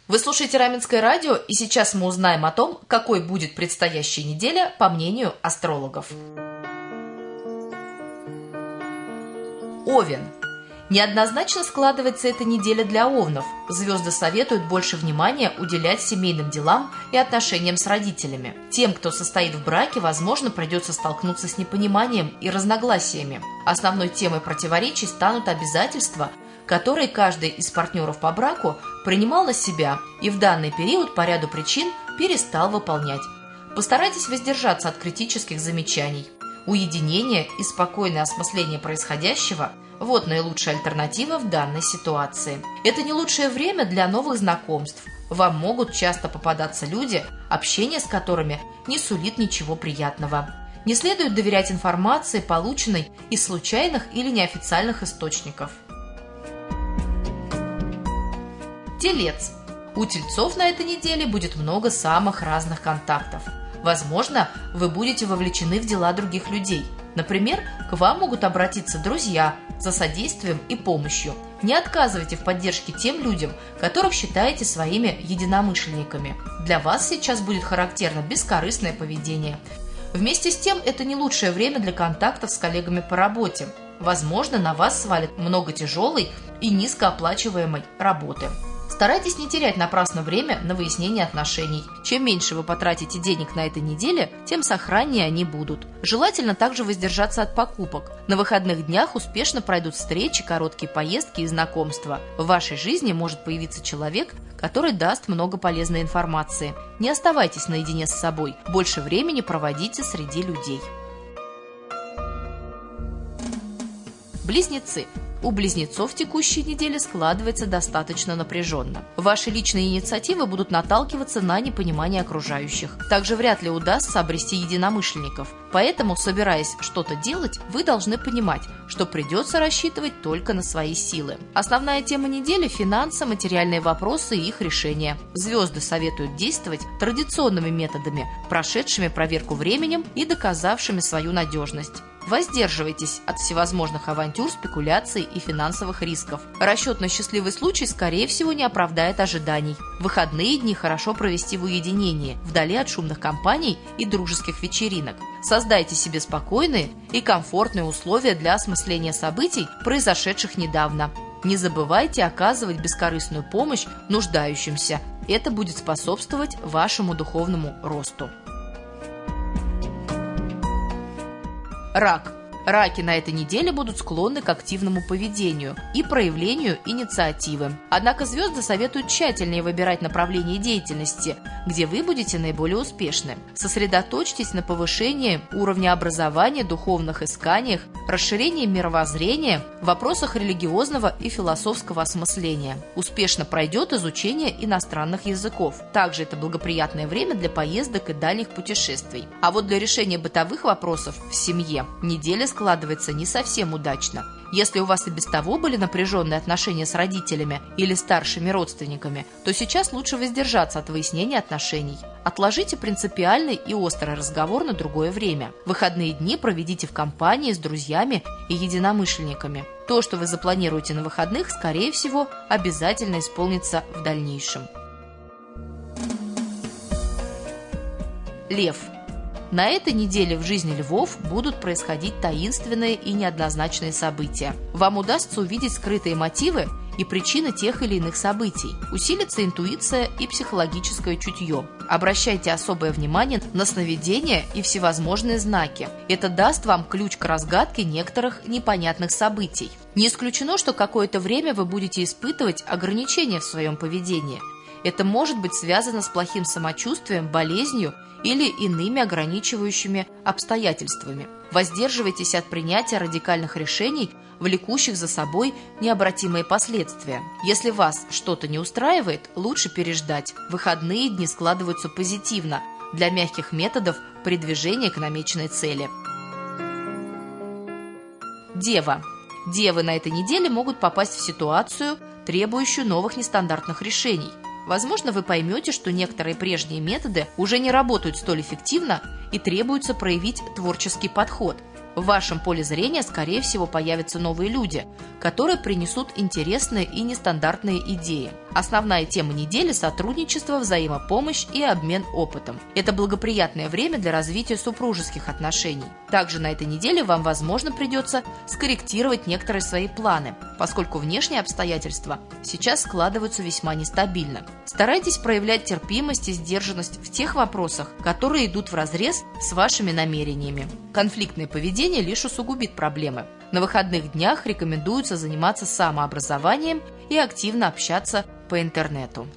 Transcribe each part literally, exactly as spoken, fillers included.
Вы слушаете Раменское радио, и сейчас мы узнаем о том, какой будет предстоящая неделя, по мнению астрологов. Овен. Неоднозначно складывается эта неделя для овнов. Звезды советуют больше внимания уделять семейным делам и отношениям с родителями. Тем, кто состоит в браке, возможно, придется столкнуться с непониманием и разногласиями. Основной темой противоречий станут обязательства, которые каждый из партнеров по браку принимал на себя и в данный период по ряду причин перестал выполнять. Постарайтесь воздержаться от критических замечаний. Уединение и спокойное осмысление происходящего – вот наилучшая альтернатива в данной ситуации. Это не лучшее время для новых знакомств. Вам могут часто попадаться люди, общение с которыми не сулит ничего приятного. Не следует доверять информации, полученной из случайных или неофициальных источников. Телец. У тельцов на этой неделе будет много самых разных контактов. Возможно, вы будете вовлечены в дела других людей. Например, к вам могут обратиться друзья за содействием и помощью. Не отказывайте в поддержке тем людям, которых считаете своими единомышленниками. Для вас сейчас будет характерно бескорыстное поведение. Вместе с тем, это не лучшее время для контактов с коллегами по работе. Возможно, на вас свалит много тяжелой и низкооплачиваемой работы. Старайтесь не терять напрасно время на выяснение отношений. Чем меньше вы потратите денег на этой неделе, тем сохраннее они будут. Желательно также воздержаться от покупок. На выходных днях успешно пройдут встречи, короткие поездки и знакомства. В вашей жизни может появиться человек, который даст много полезной информации. Не оставайтесь наедине с собой. Больше времени проводите среди людей. Близнецы. У близнецов в текущей неделе складывается достаточно напряженно. Ваши личные инициативы будут наталкиваться на непонимание окружающих. Также вряд ли удастся обрести единомышленников. Поэтому, собираясь что-то делать, вы должны понимать, что придется рассчитывать только на свои силы. Основная тема недели – финансы, материальные вопросы и их решения. Звезды советуют действовать традиционными методами, прошедшими проверку временем и доказавшими свою надежность. Воздерживайтесь от всевозможных авантюр, спекуляций и финансовых рисков. Расчет на счастливый случай, скорее всего, не оправдает ожиданий. Выходные дни хорошо провести в уединении, вдали от шумных компаний и дружеских вечеринок. Создайте себе спокойные и комфортные условия для осмысления событий, произошедших недавно. Не забывайте оказывать бескорыстную помощь нуждающимся. Это будет способствовать вашему духовному росту. Рак. Раки на этой неделе будут склонны к активному поведению и проявлению инициативы. Однако звезды советуют тщательнее выбирать направление деятельности, где вы будете наиболее успешны. Сосредоточьтесь на повышении уровня образования, духовных исканиях, расширении мировоззрения, вопросах религиозного и философского осмысления. Успешно пройдет изучение иностранных языков. Также это благоприятное время для поездок и дальних путешествий. А вот для решения бытовых вопросов в семье неделя складывается не совсем удачно. Если у вас и без того были напряженные отношения с родителями или старшими родственниками, то сейчас лучше воздержаться от выяснения отношений. Отложите принципиальный и острый разговор на другое время. Выходные дни проведите в компании с друзьями и единомышленниками. То, что вы запланируете на выходных, скорее всего, обязательно исполнится в дальнейшем. Лев. На этой неделе в жизни львов будут происходить таинственные и неоднозначные события. Вам удастся увидеть скрытые мотивы и причины тех или иных событий. Усилится интуиция и психологическое чутье. Обращайте особое внимание на сновидения и всевозможные знаки. Это даст вам ключ к разгадке некоторых непонятных событий. Не исключено, что какое-то время вы будете испытывать ограничения в своем поведении. Это может быть связано с плохим самочувствием, болезнью или иными ограничивающими обстоятельствами. Воздерживайтесь от принятия радикальных решений, влекущих за собой необратимые последствия. Если вас что-то не устраивает, лучше переждать. Выходные дни складываются позитивно для мягких методов продвижения к намеченной цели. Дева. Девы на этой неделе могут попасть в ситуацию, требующую новых нестандартных решений. Возможно, вы поймете, что некоторые прежние методы уже не работают столь эффективно и требуется проявить творческий подход. В вашем поле зрения, скорее всего, появятся новые люди, которые принесут интересные и нестандартные идеи. Основная тема недели – сотрудничество, взаимопомощь и обмен опытом. Это благоприятное время для развития супружеских отношений. Также на этой неделе вам, возможно, придется скорректировать некоторые свои планы, поскольку внешние обстоятельства сейчас складываются весьма нестабильно. Старайтесь проявлять терпимость и сдержанность в тех вопросах, которые идут вразрез с вашими намерениями. Конфликтное поведение лишь усугубит проблемы. На выходных днях рекомендуется заниматься самообразованием и активно общаться по интернету.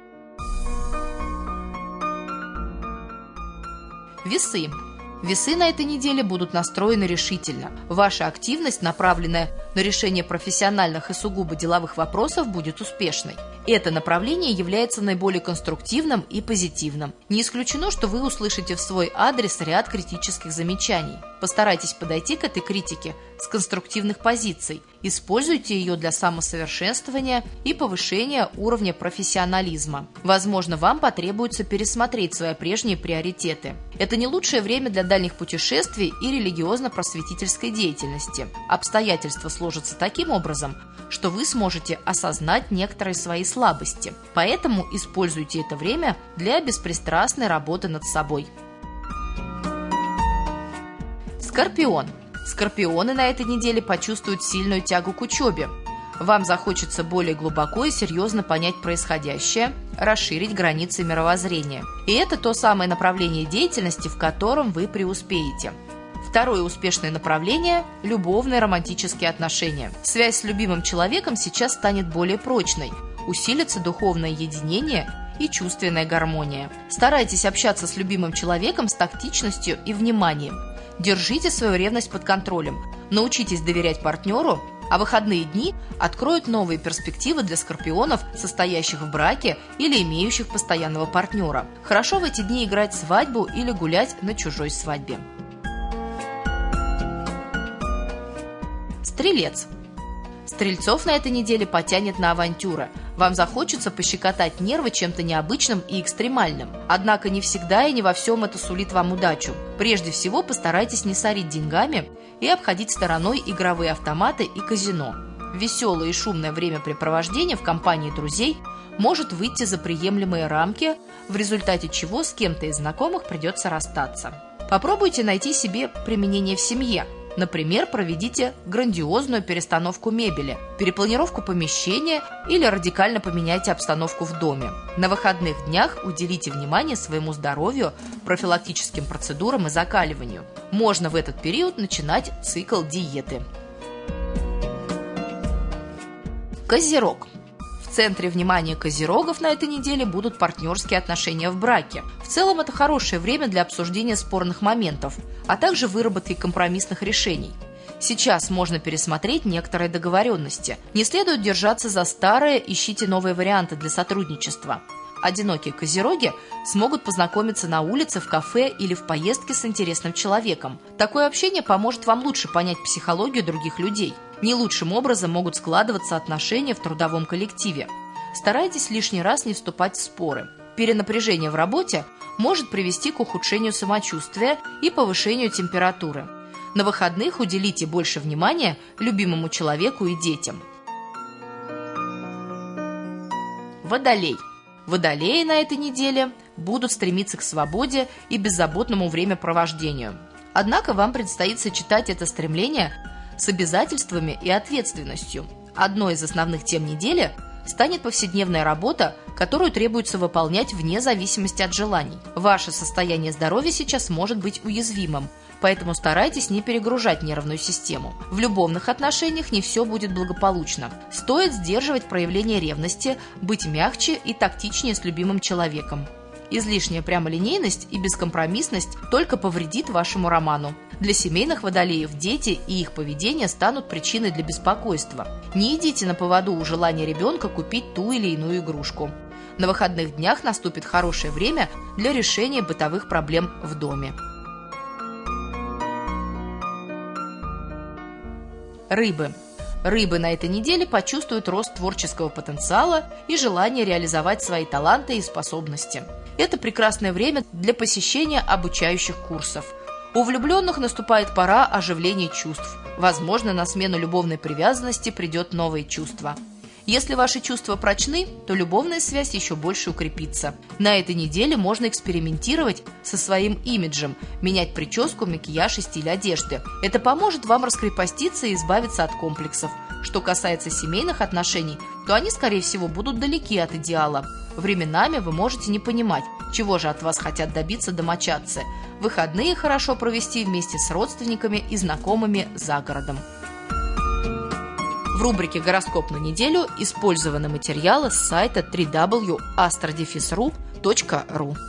Весы. Весы на этой неделе будут настроены решительно. Ваша активность, направленная на решение профессиональных и сугубо деловых вопросов, будет успешной. Это направление является наиболее конструктивным и позитивным. Не исключено, что вы услышите в свой адрес ряд критических замечаний. Постарайтесь подойти к этой критике с конструктивных позиций. Используйте ее для самосовершенствования и повышения уровня профессионализма. Возможно, вам потребуется пересмотреть свои прежние приоритеты. Это не лучшее время для дальних путешествий и религиозно-просветительской деятельности. Обстоятельства сложатся таким образом, что вы сможете осознать некоторые свои слабости. Поэтому используйте это время для беспристрастной работы над собой. Скорпион. Скорпионы на этой неделе почувствуют сильную тягу к учебе. Вам захочется более глубоко и серьезно понять происходящее, расширить границы мировоззрения. И это то самое направление деятельности, в котором вы преуспеете. Второе успешное направление – любовные романтические отношения. Связь с любимым человеком сейчас станет более прочной, усилится духовное единение и чувственная гармония. Старайтесь общаться с любимым человеком с тактичностью и вниманием. Держите свою ревность под контролем, научитесь доверять партнеру, а выходные дни откроют новые перспективы для скорпионов, состоящих в браке или имеющих постоянного партнера. Хорошо в эти дни играть свадьбу или гулять на чужой свадьбе. Стрелец. Стрельцов на этой неделе потянет на авантюры. Вам захочется пощекотать нервы чем-то необычным и экстремальным. Однако не всегда и не во всем это сулит вам удачу. Прежде всего, постарайтесь не сорить деньгами и обходить стороной игровые автоматы и казино. Веселое и шумное времяпрепровождение в компании друзей может выйти за приемлемые рамки, в результате чего с кем-то из знакомых придется расстаться. Попробуйте найти себе применение в семье. Например, проведите грандиозную перестановку мебели, перепланировку помещения или радикально поменяйте обстановку в доме. На выходных днях уделите внимание своему здоровью, профилактическим процедурам и закаливанию. Можно в этот период начинать цикл диеты. Козерог. В центре внимания козерогов на этой неделе будут партнерские отношения в браке. В целом это хорошее время для обсуждения спорных моментов, а также выработки компромиссных решений. Сейчас можно пересмотреть некоторые договоренности. Не следует держаться за старое, ищите новые варианты для сотрудничества. Одинокие козероги смогут познакомиться на улице, в кафе или в поездке с интересным человеком. Такое общение поможет вам лучше понять психологию других людей. Не лучшим образом могут складываться отношения в трудовом коллективе. Старайтесь лишний раз не вступать в споры. Перенапряжение в работе может привести к ухудшению самочувствия и повышению температуры. На выходных уделите больше внимания любимому человеку и детям. Водолей. Водолеи на этой неделе будут стремиться к свободе и беззаботному времяпровождению. Однако вам предстоит сочетать это стремление с обязательствами и ответственностью. Одной из основных тем недели станет повседневная работа, которую требуется выполнять вне зависимости от желаний. Ваше состояние здоровья сейчас может быть уязвимым, поэтому старайтесь не перегружать нервную систему. В любовных отношениях не все будет благополучно. Стоит сдерживать проявление ревности, быть мягче и тактичнее с любимым человеком. Излишняя прямолинейность и бескомпромиссность только повредит вашему роману. Для семейных водолеев дети и их поведение станут причиной для беспокойства. Не идите на поводу у желания ребенка купить ту или иную игрушку. На выходных днях наступит хорошее время для решения бытовых проблем в доме. Рыбы. Рыбы на этой неделе почувствуют рост творческого потенциала и желание реализовать свои таланты и способности. Это прекрасное время для посещения обучающих курсов. У влюбленных наступает пора оживления чувств. Возможно, на смену любовной привязанности придет новое чувство. Если ваши чувства прочны, то любовная связь еще больше укрепится. На этой неделе можно экспериментировать со своим имиджем, менять прическу, макияж и стиль одежды. Это поможет вам раскрепоститься и избавиться от комплексов. Что касается семейных отношений, то они, скорее всего, будут далеки от идеала. Временами вы можете не понимать, чего же от вас хотят добиться домочадцы. Выходные хорошо провести вместе с родственниками и знакомыми за городом. В рубрике «Гороскоп на неделю» использованы материалы с сайта дабл ю дабл ю дабл ю точка астро дефис ру точка ру.